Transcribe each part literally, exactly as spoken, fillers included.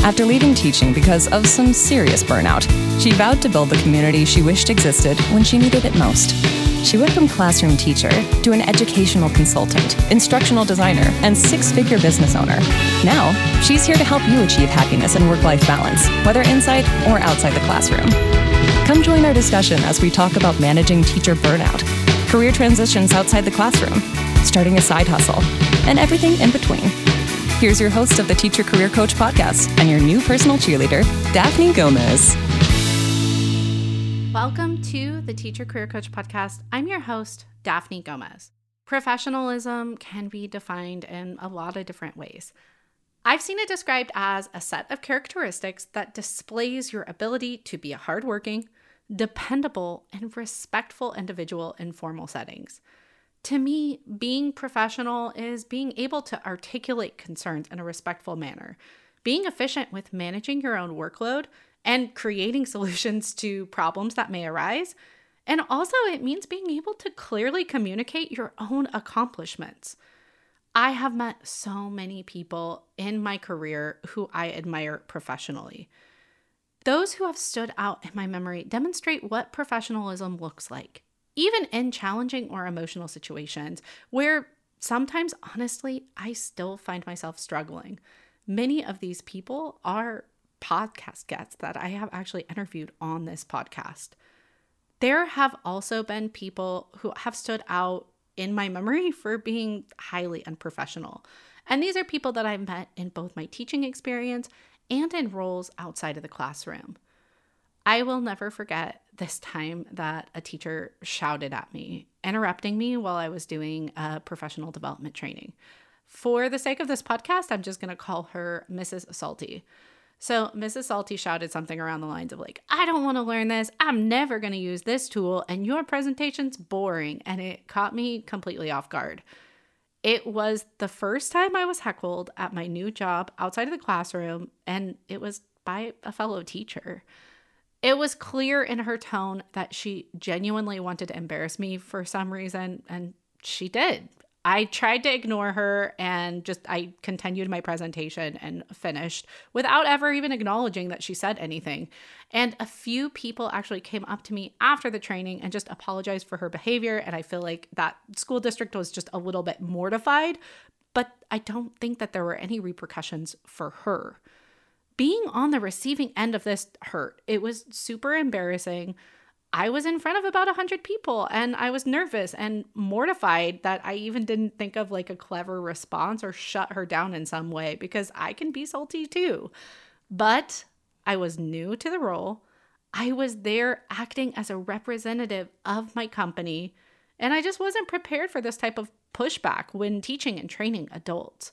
After leaving teaching because of some serious burnout, she vowed to build the community she wished existed when she needed it most. She went from classroom teacher to an educational consultant, instructional designer, and six-figure business owner. Now, she's here to help you achieve happiness and work-life balance, whether inside or outside the classroom. Come join our discussion as we talk about managing teacher burnout, career transitions outside the classroom, starting a side hustle, and everything in between. Here's your host of the Teacher Career Coach podcast and your new personal cheerleader, Daphne Gomez. Welcome to the Teacher Career Coach podcast. I'm your host, Daphne Gomez. Professionalism can be defined in a lot of different ways. I've seen it described as a set of characteristics that displays your ability to be a hardworking, dependable, and respectful individual in formal settings. To me, being professional is being able to articulate concerns in a respectful manner, being efficient with managing your own workload, and creating solutions to problems that may arise. And also, it means being able to clearly communicate your own accomplishments. I have met so many people in my career who I admire professionally. Those who have stood out in my memory demonstrate what professionalism looks like, even in challenging or emotional situations where sometimes, honestly, I still find myself struggling. Many of these people are podcast guests that I have actually interviewed on this podcast. There have also been people who have stood out in my memory for being highly unprofessional. And these are people that I've met in both my teaching experience and in roles outside of the classroom. I will never forget this time that a teacher shouted at me, interrupting me while I was doing a professional development training. For the sake of this podcast, I'm just going to call her Missus Salty. So Missus Salty shouted something around the lines of like, I don't want to learn this. I'm never going to use this tool. And your presentation's boring. And it caught me completely off guard. It was the first time I was heckled at my new job outside of the classroom. And it was by a fellow teacher. It was clear in her tone that she genuinely wanted to embarrass me for some reason. And she did. I tried to ignore her and just I continued my presentation and finished without ever even acknowledging that she said anything. And a few people actually came up to me after the training and just apologized for her behavior. And I feel like that school district was just a little bit mortified, but I don't think that there were any repercussions for her. Being on the receiving end of this hurt. It was super embarrassing. I was in front of about one hundred people and I was nervous and mortified that I even didn't think of like a clever response or shut her down in some way because I can be salty too. But I was new to the role. I was there acting as a representative of my company and I just wasn't prepared for this type of pushback when teaching and training adults.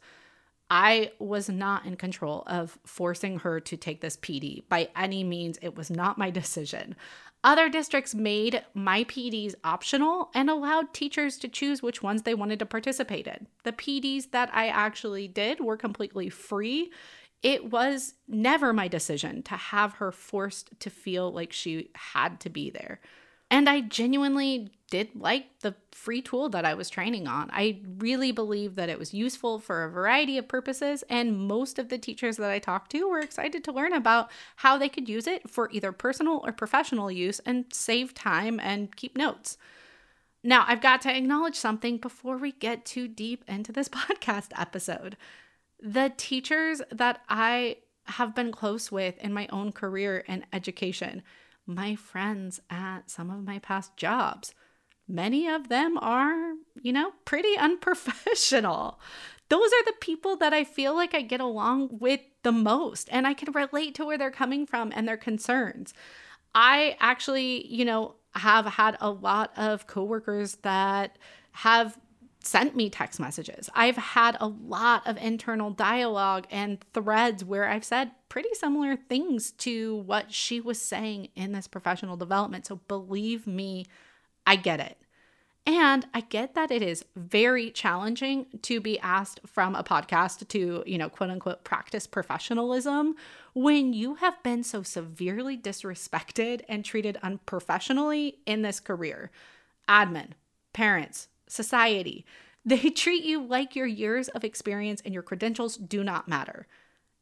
I was not in control of forcing her to take this P D. By any means, it was not my decision. Other districts made my P Ds optional and allowed teachers to choose which ones they wanted to participate in. The P Ds that I actually did were completely free. It was never my decision to have her forced to feel like she had to be there. And I genuinely did like the free tool that I was training on. I really believe that it was useful for a variety of purposes, and most of the teachers that I talked to were excited to learn about how they could use it for either personal or professional use and save time and keep notes. Now, I've got to acknowledge something before we get too deep into this podcast episode. The teachers that I have been close with in my own career and education, my friends at some of my past jobs, many of them are, you know, pretty unprofessional. Those are the people that I feel like I get along with the most, and I can relate to where they're coming from and their concerns. I actually, you know, have had a lot of coworkers that have sent me text messages. I've had a lot of internal dialogue and threads where I've said pretty similar things to what she was saying in this professional development. So believe me, I get it. And I get that it is very challenging to be asked from a podcast to, you know, quote unquote, practice professionalism when you have been so severely disrespected and treated unprofessionally in this career. Admin, parents, society, they treat you like your years of experience and your credentials do not matter.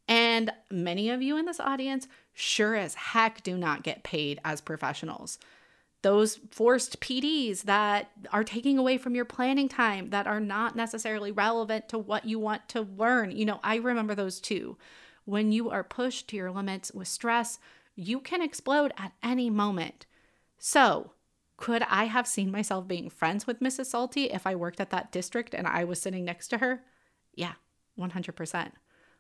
And many of you in this audience sure as heck do not get paid as professionals. Those forced P Ds that are taking away from your planning time, that are not necessarily relevant to what you want to learn. You know, I remember those too. When you are pushed to your limits with stress, you can explode at any moment. So, could I have seen myself being friends with Missus Salty if I worked at that district and I was sitting next to her? Yeah, one hundred percent.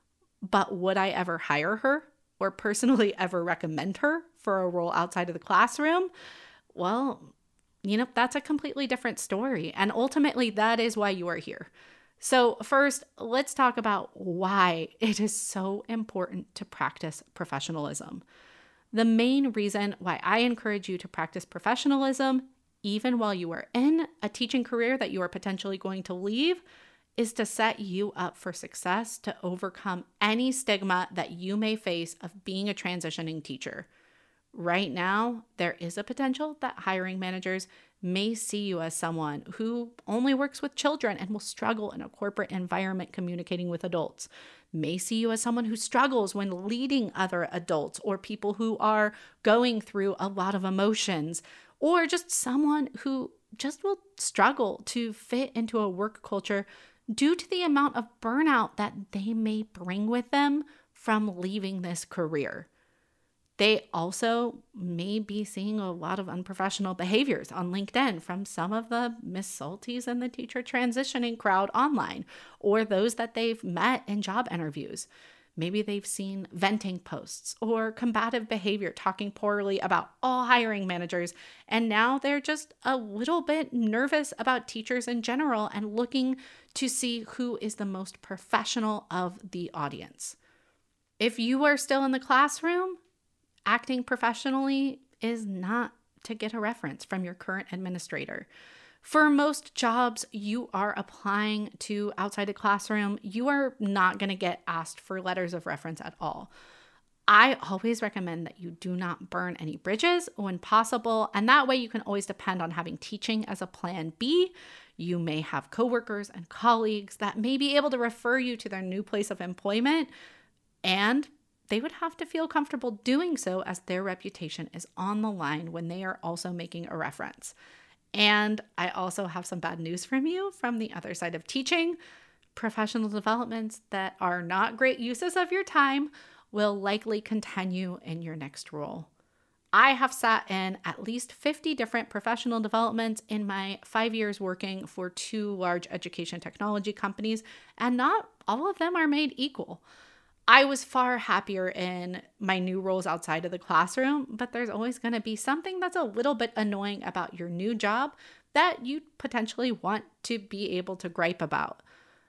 But would I ever hire her or personally ever recommend her for a role outside of the classroom? Well, you know, that's a completely different story. And ultimately, that is why you are here. So first, let's talk about why it is so important to practice professionalism. The main reason why I encourage you to practice professionalism, even while you are in a teaching career that you are potentially going to leave, is to set you up for success to overcome any stigma that you may face of being a transitioning teacher. Right now, there is a potential that hiring managers may see you as someone who only works with children and will struggle in a corporate environment communicating with adults, may see you as someone who struggles when leading other adults or people who are going through a lot of emotions, or just someone who just will struggle to fit into a work culture due to the amount of burnout that they may bring with them from leaving this career. They also may be seeing a lot of unprofessional behaviors on LinkedIn from some of the Miss Salties and the teacher transitioning crowd online, or those that they've met in job interviews. Maybe they've seen venting posts or combative behavior talking poorly about all hiring managers, and now they're just a little bit nervous about teachers in general and looking to see who is the most professional of the audience. If you are still in the classroom, acting professionally is not to get a reference from your current administrator. For most jobs you are applying to outside the classroom, you are not going to get asked for letters of reference at all. I always recommend that you do not burn any bridges when possible, and that way you can always depend on having teaching as a plan B. You may have coworkers and colleagues that may be able to refer you to their new place of employment, and they would have to feel comfortable doing so as their reputation is on the line when they are also making a reference. And I also have some bad news from you from the other side of teaching. Professional developments that are not great uses of your time will likely continue in your next role. I have sat in at least fifty different professional developments in my five years working for two large education technology companies, and not all of them are made equal. I was far happier in my new roles outside of the classroom, but there's always going to be something that's a little bit annoying about your new job that you potentially want to be able to gripe about.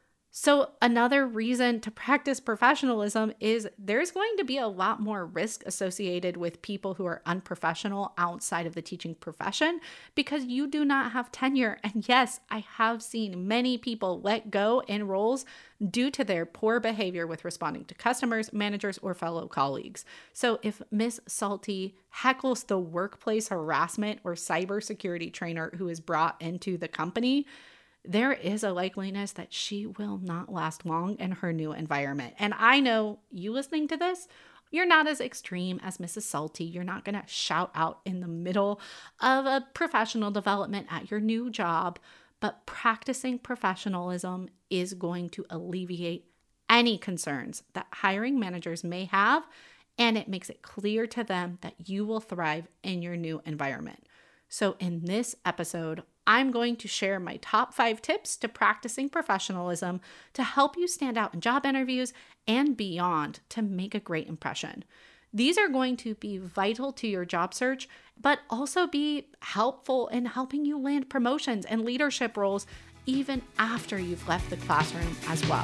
So another reason to practice professionalism is there's going to be a lot more risk associated with people who are unprofessional outside of the teaching profession because you do not have tenure. And yes, I have seen many people let go in roles due to their poor behavior with responding to customers, managers, or fellow colleagues. So if Miss Salty heckles the workplace harassment or cybersecurity trainer who is brought into the company, there is a likeliness that she will not last long in her new environment. And I know you listening to this, you're not as extreme as Missus Salty. You're not going to shout out in the middle of a professional development at your new job, but practicing professionalism is going to alleviate any concerns that hiring managers may have, and it makes it clear to them that you will thrive in your new environment. So in this episode, I'm going to share my top five tips to practicing professionalism to help you stand out in job interviews and beyond to make a great impression. These are going to be vital to your job search, but also be helpful in helping you land promotions and leadership roles even after you've left the classroom as well.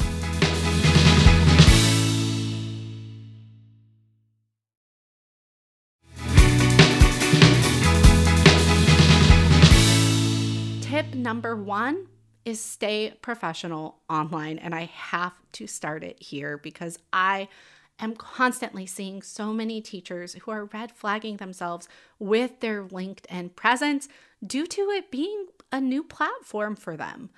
Tip number one is stay professional online. And I have to start it here because I am constantly seeing so many teachers who are red flagging themselves with their LinkedIn presence due to it being a new platform for them.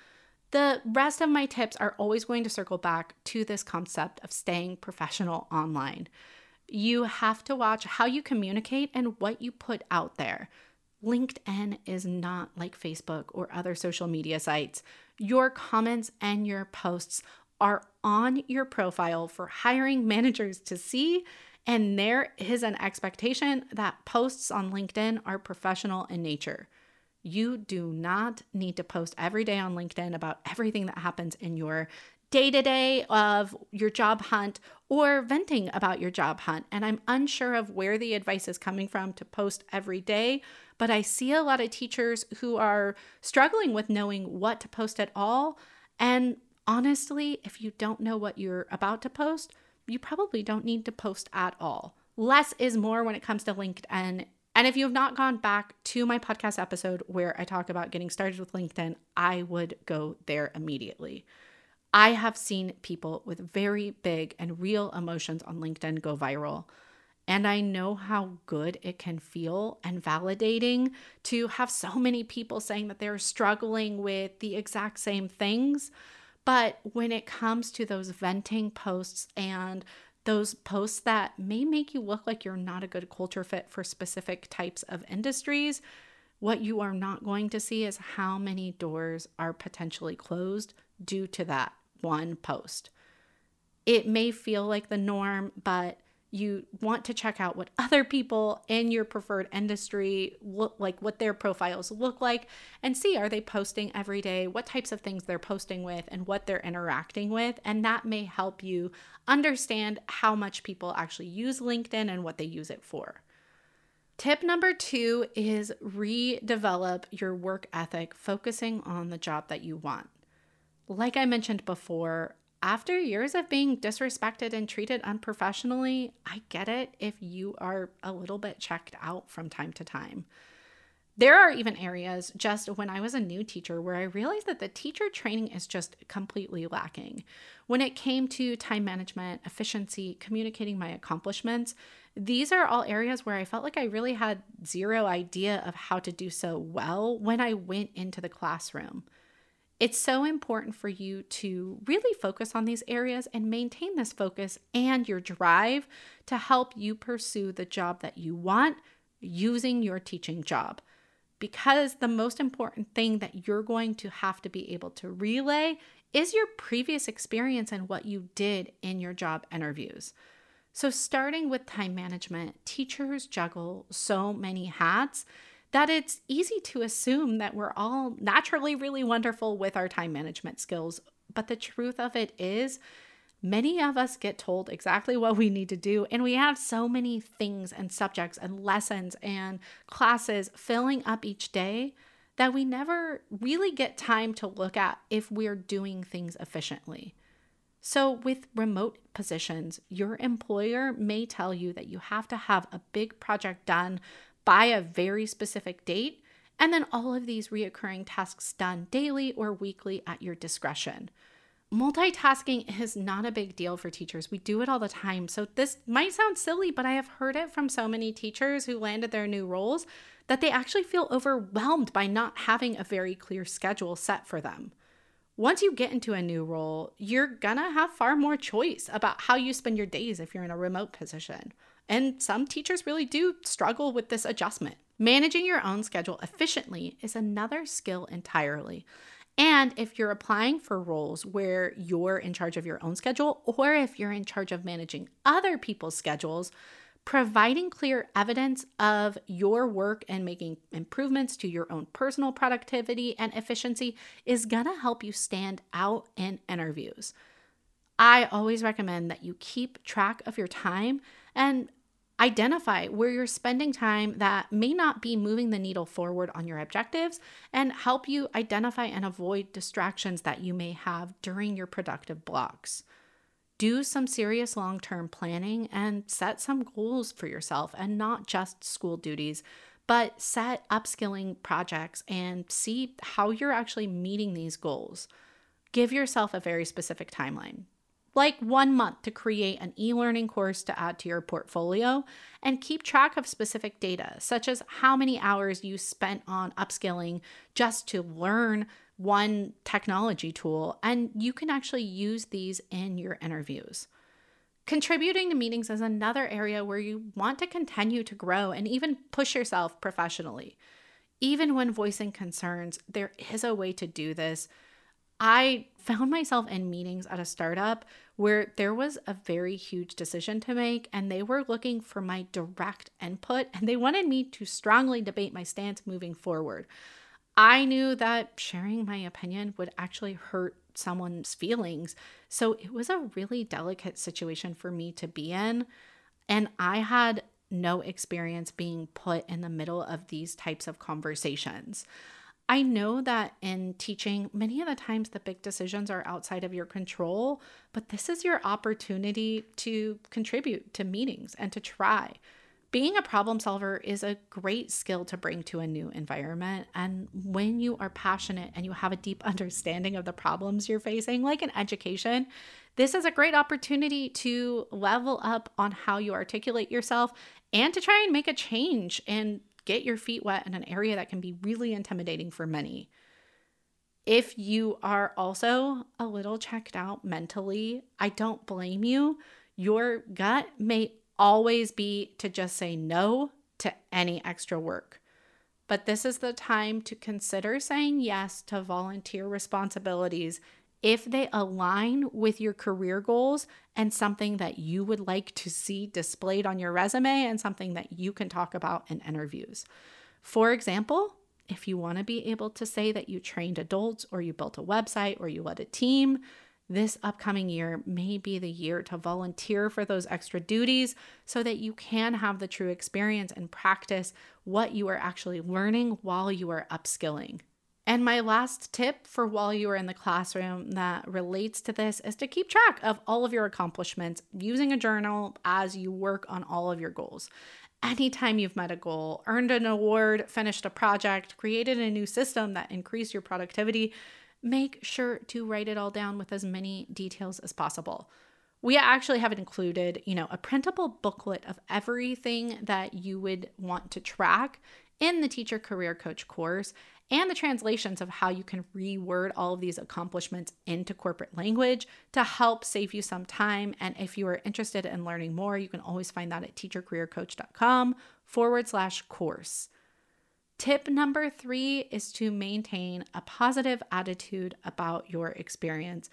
The rest of my tips are always going to circle back to this concept of staying professional online. You have to watch how you communicate and what you put out there. LinkedIn is not like Facebook or other social media sites. Your comments and your posts are on your profile for hiring managers to see, and there is an expectation that posts on LinkedIn are professional in nature. You do not need to post every day on LinkedIn about everything that happens in your day-to-day of your job hunt or venting about your job hunt. And I'm unsure of where the advice is coming from to post every day, but I see a lot of teachers who are struggling with knowing what to post at all. And honestly, if you don't know what you're about to post, you probably don't need to post at all. Less is more when it comes to LinkedIn. And if you have not gone back to my podcast episode where I talk about getting started with LinkedIn, I would go there immediately. I have seen people with very big and real emotions on LinkedIn go viral. And I know how good it can feel and validating to have so many people saying that they're struggling with the exact same things. But when it comes to those venting posts and those posts that may make you look like you're not a good culture fit for specific types of industries, what you are not going to see is how many doors are potentially closed due to that one post. It may feel like the norm, but you want to check out what other people in your preferred industry look like, what their profiles look like, and see, are they posting every day, what types of things they're posting with, and what they're interacting with. And that may help you understand how much people actually use LinkedIn and what they use it for. Tip number two is redevelop your work ethic, focusing on the job that you want. Like I mentioned before, after years of being disrespected and treated unprofessionally, I get it if you are a little bit checked out from time to time. There are even areas just when I was a new teacher where I realized that the teacher training is just completely lacking. When it came to time management, efficiency, communicating my accomplishments, these are all areas where I felt like I really had zero idea of how to do so well when I went into the classroom. It's so important for you to really focus on these areas and maintain this focus and your drive to help you pursue the job that you want using your teaching job. Because the most important thing that you're going to have to be able to relay is your previous experience and what you did in your job interviews. So starting with time management, teachers juggle so many hats that it's easy to assume that we're all naturally really wonderful with our time management skills. But the truth of it is, many of us get told exactly what we need to do, and we have so many things and subjects and lessons and classes filling up each day that we never really get time to look at if we're doing things efficiently. So with remote positions, your employer may tell you that you have to have a big project done by a very specific date, and then all of these reoccurring tasks done daily or weekly at your discretion. Multitasking is not a big deal for teachers. We do it all the time. So this might sound silly, but I have heard it from so many teachers who landed their new roles that they actually feel overwhelmed by not having a very clear schedule set for them. Once you get into a new role, you're gonna have far more choice about how you spend your days if you're in a remote position. And some teachers really do struggle with this adjustment. Managing your own schedule efficiently is another skill entirely. And if you're applying for roles where you're in charge of your own schedule, or if you're in charge of managing other people's schedules, providing clear evidence of your work and making improvements to your own personal productivity and efficiency is gonna help you stand out in interviews. I always recommend that you keep track of your time and identify where you're spending time that may not be moving the needle forward on your objectives, and help you identify and avoid distractions that you may have during your productive blocks. Do some serious long-term planning and set some goals for yourself, and not just school duties, but set upskilling projects and see how you're actually meeting these goals. Give yourself a very specific timeline, like one month to create an e-learning course to add to your portfolio, and keep track of specific data, such as how many hours you spent on upskilling just to learn one technology tool, and you can actually use these in your interviews. Contributing to meetings is another area where you want to continue to grow and even push yourself professionally. Even when voicing concerns, there is a way to do this. I found myself in meetings at a startup where there was a very huge decision to make, and they were looking for my direct input, and they wanted me to strongly debate my stance moving forward. I knew that sharing my opinion would actually hurt someone's feelings, so it was a really delicate situation for me to be in, and I had no experience being put in the middle of these types of conversations. I know that in teaching, many of the times the big decisions are outside of your control, but this is your opportunity to contribute to meetings and to try. Being a problem solver is a great skill to bring to a new environment. And when you are passionate and you have a deep understanding of the problems you're facing, like in education, this is a great opportunity to level up on how you articulate yourself and to try and make a change and get your feet wet in an area that can be really intimidating for many. If you are also a little checked out mentally, I don't blame you. Your gut may always be to just say no to any extra work. But this is the time to consider saying yes to volunteer responsibilities if they align with your career goals and something that you would like to see displayed on your resume and something that you can talk about in interviews. For example, if you want to be able to say that you trained adults or you built a website or you led a team, this upcoming year may be the year to volunteer for those extra duties so that you can have the true experience and practice what you are actually learning while you are upskilling. And my last tip for while you are in the classroom that relates to this is to keep track of all of your accomplishments using a journal as you work on all of your goals. Anytime you've met a goal, earned an award, finished a project, created a new system that increased your productivity, make sure to write it all down with as many details as possible. We actually have included, you know, a printable booklet of everything that you would want to track in the Teacher Career Coach course and the translations of how you can reword all of these accomplishments into corporate language to help save you some time. And if you are interested in learning more, you can always find that at teachercareercoach.com forward slash course. Tip number three is to maintain a positive attitude about your experience.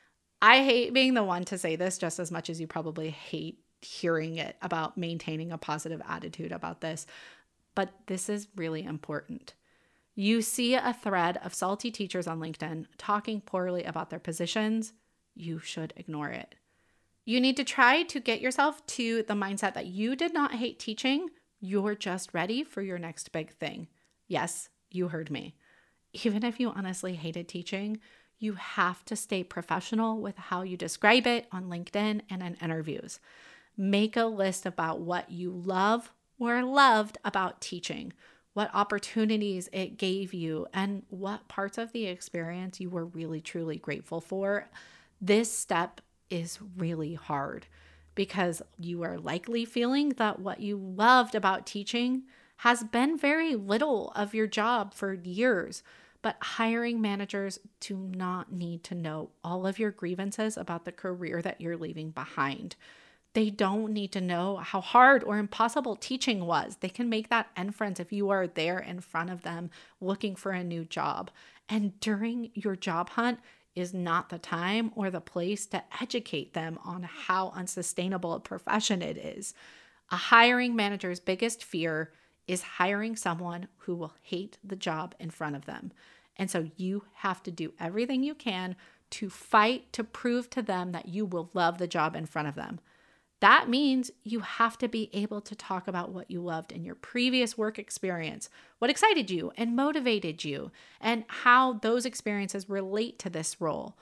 I hate being the one to say this just as much as you probably hate hearing it about maintaining a positive attitude about this, but this is really important. You see a thread of salty teachers on LinkedIn talking poorly about their positions, you should ignore it. You need to try to get yourself to the mindset that you did not hate teaching, you're just ready for your next big thing. Yes, you heard me. Even if you honestly hated teaching, you have to stay professional with how you describe it on LinkedIn and in interviews. Make a list about what you love or loved about teaching, what opportunities it gave you, and what parts of the experience you were really, truly grateful for. This step is really hard because you are likely feeling that what you loved about teaching has been very little of your job for years, but hiring managers do not need to know all of your grievances about the career that you're leaving behind. They don't need to know how hard or impossible teaching was. They can make that inference if you are there in front of them looking for a new job. And during your job hunt is not the time or the place to educate them on how unsustainable a profession it is. A hiring manager's biggest fear is hiring someone who will hate the job in front of them. And so you have to do everything you can to fight to prove to them that you will love the job in front of them. That means you have to be able to talk about what you loved in your previous work experience, what excited you and motivated you, and how those experiences relate to this role.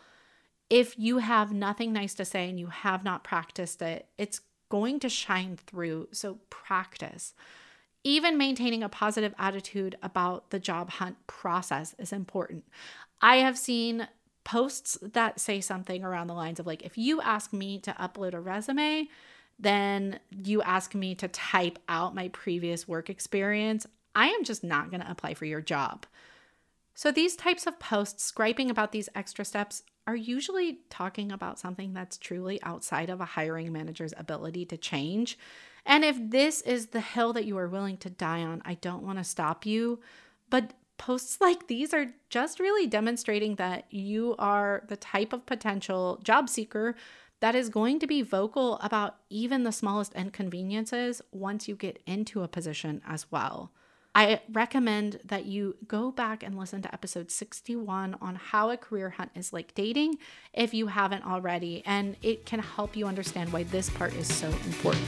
If you have nothing nice to say and you have not practiced it, it's going to shine through, so practice. Even maintaining a positive attitude about the job hunt process is important. I have seen posts that say something around the lines of like, if you ask me to upload a resume, then you ask me to type out my previous work experience, I am just not going to apply for your job. So these types of posts griping about these extra steps are usually talking about something that's truly outside of a hiring manager's ability to change. And if this is the hill that you are willing to die on, I don't want to stop you. But posts like these are just really demonstrating that you are the type of potential job seeker that is going to be vocal about even the smallest inconveniences once you get into a position as well. I recommend that you go back and listen to episode sixty-one on how a career hunt is like dating if you haven't already, and it can help you understand why this part is so important.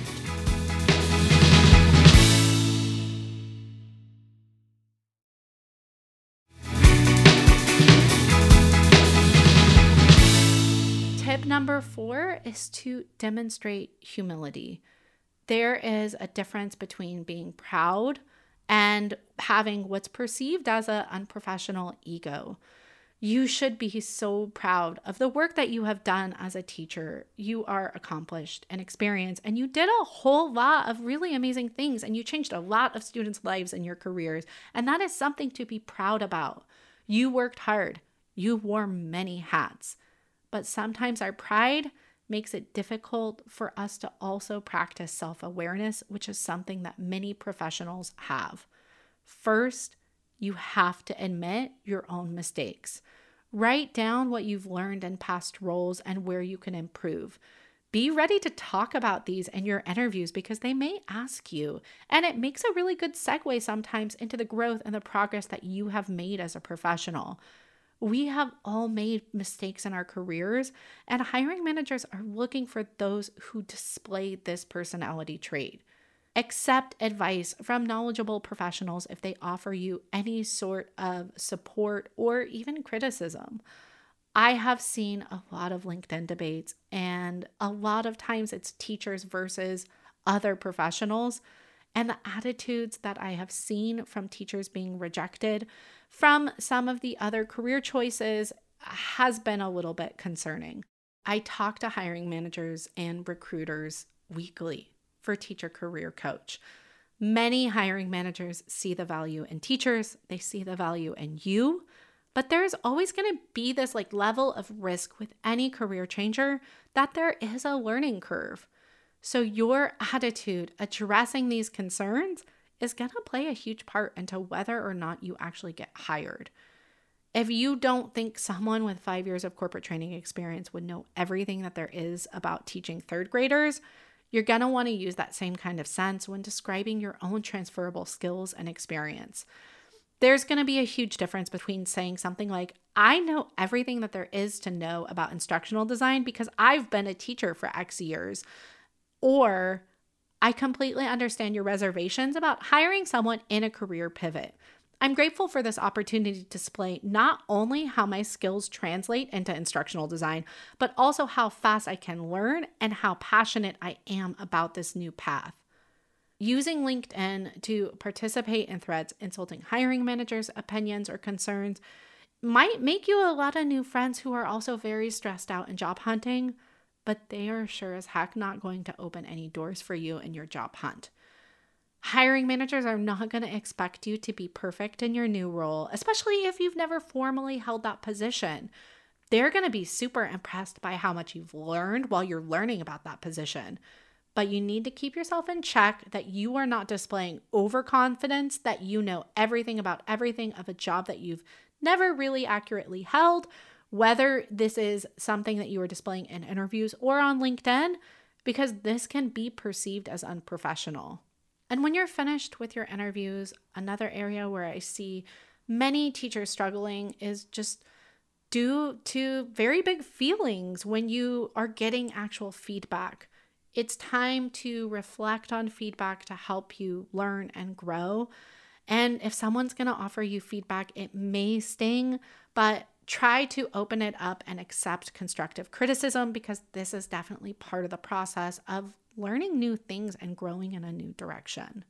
Tip number four is to demonstrate humility. There is a difference between being proud and having what's perceived as an unprofessional ego. You should be so proud of the work that you have done as a teacher. You are accomplished and experienced, and you did a whole lot of really amazing things, and you changed a lot of students' lives in your careers, and that is something to be proud about. You worked hard. You wore many hats. But sometimes our pride makes it difficult for us to also practice self-awareness, which is something that many professionals have. First, you have to admit your own mistakes. Write down what you've learned in past roles and where you can improve. Be ready to talk about these in your interviews because they may ask you, and it makes a really good segue sometimes into the growth and the progress that you have made as a professional. We have all made mistakes in our careers, and hiring managers are looking for those who display this personality trait. Accept advice from knowledgeable professionals if they offer you any sort of support or even criticism. I have seen a lot of LinkedIn debates, and a lot of times it's teachers versus other professionals. And the attitudes that I have seen from teachers being rejected from some of the other career choices has been a little bit concerning. I talk to hiring managers and recruiters weekly for Teacher Career Coach. Many hiring managers see the value in teachers, they see the value in you, but there's always going to be this like level of risk with any career changer that there is a learning curve. So your attitude addressing these concerns is going to play a huge part into whether or not you actually get hired. If you don't think someone with five years of corporate training experience would know everything that there is about teaching third graders, you're going to want to use that same kind of sense when describing your own transferable skills and experience. There's going to be a huge difference between saying something like, I know everything that there is to know about instructional design because I've been a teacher for X years, or I completely understand your reservations about hiring someone in a career pivot. I'm grateful for this opportunity to display not only how my skills translate into instructional design, but also how fast I can learn and how passionate I am about this new path. Using LinkedIn to participate in threads insulting hiring managers' opinions or concerns might make you a lot of new friends who are also very stressed out in job hunting, but they are sure as heck not going to open any doors for you in your job hunt. Hiring managers are not going to expect you to be perfect in your new role, especially if you've never formally held that position. They're going to be super impressed by how much you've learned while you're learning about that position. But you need to keep yourself in check that you are not displaying overconfidence, that you know everything about everything of a job that you've never really accurately held, whether this is something that you are displaying in interviews or on LinkedIn, because this can be perceived as unprofessional. And when you're finished with your interviews, another area where I see many teachers struggling is just due to very big feelings when you are getting actual feedback. It's time to reflect on feedback to help you learn and grow. And if someone's going to offer you feedback, it may sting, but try to open it up and accept constructive criticism because this is definitely part of the process of learning new things and growing in a new direction.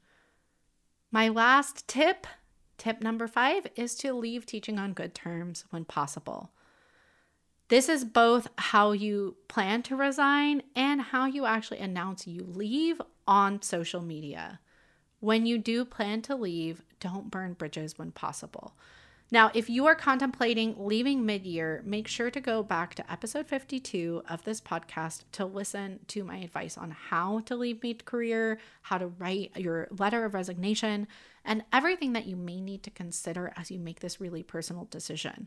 My last tip, tip number five, is to leave teaching on good terms when possible. This is both how you plan to resign and how you actually announce you leave on social media. When you do plan to leave, don't burn bridges when possible. Now, if you are contemplating leaving mid-year, make sure to go back to episode fifty-two of this podcast to listen to my advice on how to leave mid-career, how to write your letter of resignation, and everything that you may need to consider as you make this really personal decision.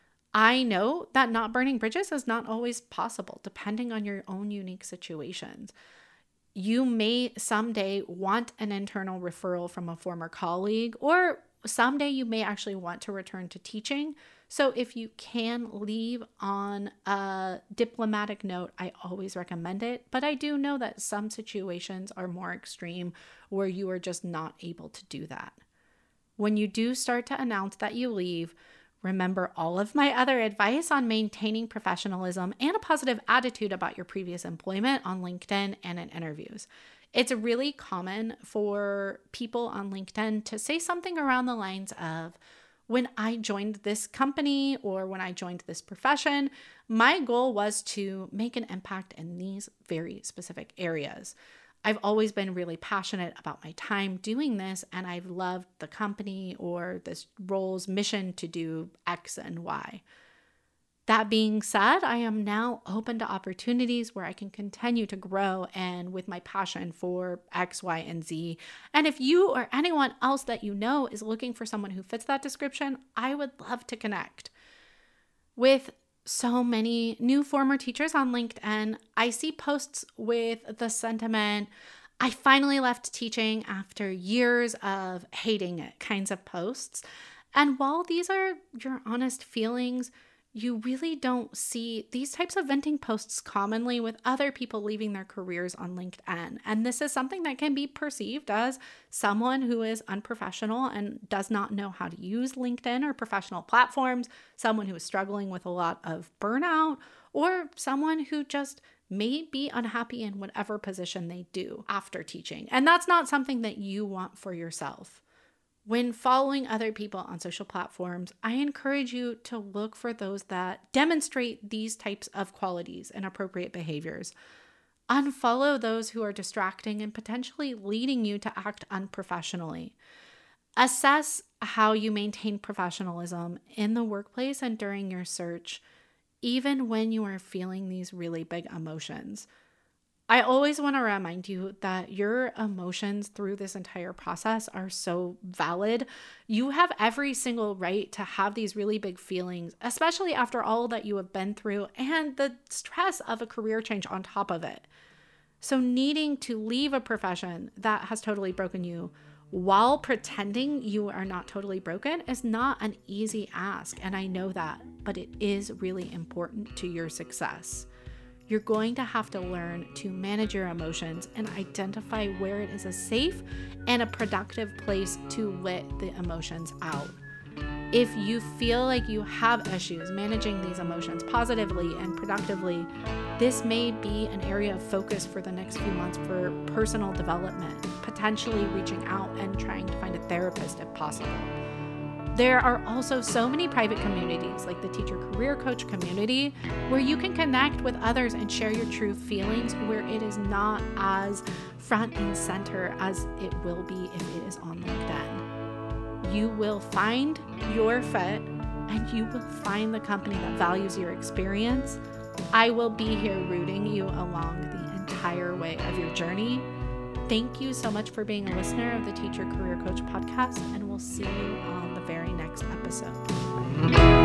I know that not burning bridges is not always possible, depending on your own unique situations. You may someday want an internal referral from a former colleague, or someday you may actually want to return to teaching. So if you can leave on a diplomatic note, I always recommend it. But I do know that some situations are more extreme where you are just not able to do that. When you do start to announce that you leave, remember all of my other advice on maintaining professionalism and a positive attitude about your previous employment on LinkedIn and in interviews. It's really common for people on LinkedIn to say something around the lines of, when I joined this company or when I joined this profession, my goal was to make an impact in these very specific areas. I've always been really passionate about my time doing this, and I've loved the company or this role's mission to do X and Y. That being said, I am now open to opportunities where I can continue to grow and with my passion for X, Y, and Z. And if you or anyone else that you know is looking for someone who fits that description, I would love to connect. With so many new former teachers on LinkedIn, I see posts with the sentiment, I finally left teaching after years of hating it kinds of posts. And while these are your honest feelings, you really don't see these types of venting posts commonly with other people leaving their careers on LinkedIn. And this is something that can be perceived as someone who is unprofessional and does not know how to use LinkedIn or professional platforms, someone who is struggling with a lot of burnout, or someone who just may be unhappy in whatever position they do after teaching. And that's not something that you want for yourself. When following other people on social platforms, I encourage you to look for those that demonstrate these types of qualities and appropriate behaviors. Unfollow those who are distracting and potentially leading you to act unprofessionally. Assess how you maintain professionalism in the workplace and during your search, even when you are feeling these really big emotions. I always want to remind you that your emotions through this entire process are so valid. You have every single right to have these really big feelings, especially after all that you have been through and the stress of a career change on top of it. So needing to leave a profession that has totally broken you while pretending you are not totally broken is not an easy ask. And I know that, but it is really important to your success. You're going to have to learn to manage your emotions and identify where it is a safe and a productive place to let the emotions out. If you feel like you have issues managing these emotions positively and productively, this may be an area of focus for the next few months for personal development, potentially reaching out and trying to find a therapist if possible. There are also so many private communities like the Teacher Career Coach community where you can connect with others and share your true feelings, where it is not as front and center as it will be if it is on LinkedIn. You will find your fit and you will find the company that values your experience. I will be here rooting you along the entire way of your journey. Thank you so much for being a listener of the Teacher Career Coach podcast, and we'll see you on the very next episode.